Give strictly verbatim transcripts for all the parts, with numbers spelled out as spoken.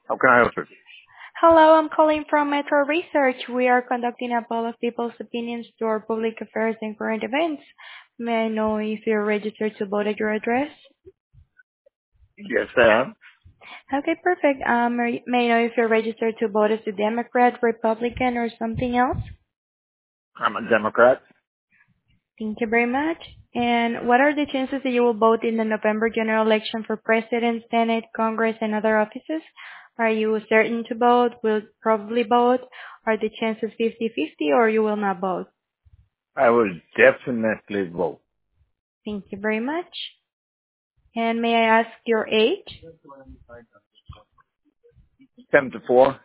How can I help you? Hello, I'm calling from Metro Research. We are conducting a poll of people's opinions to our public affairs and current events. May I know if you're registered to vote at your address? Yes, I am. Okay, perfect. Um, are you- may I know if you're registered to vote as a Democrat, Republican, or something else? I'm a Democrat. Thank you very much. And what are the chances that you will vote in the November general election for President, Senate, Congress, and other offices? Are you certain to vote, will probably vote? Are the chances fifty-fifty, or you will not vote? I will definitely vote. Thank you very much. And may I ask your age? seventy-four.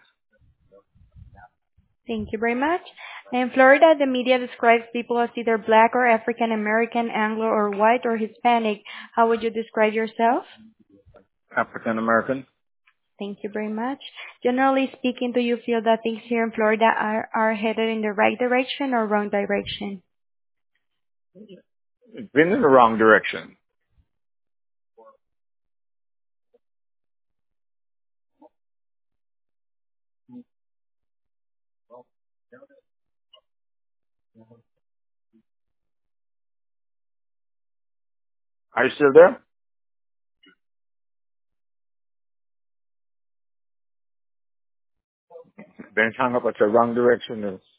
Thank you very much. In Florida, the media describes people as either black or African American, Anglo or white or Hispanic. How would you describe yourself? African American. Thank you very much. Generally speaking, do you feel that things here in Florida are, are headed in the right direction or wrong direction? It's been in the wrong direction. Are you still there? Been hung up at the wrong direction.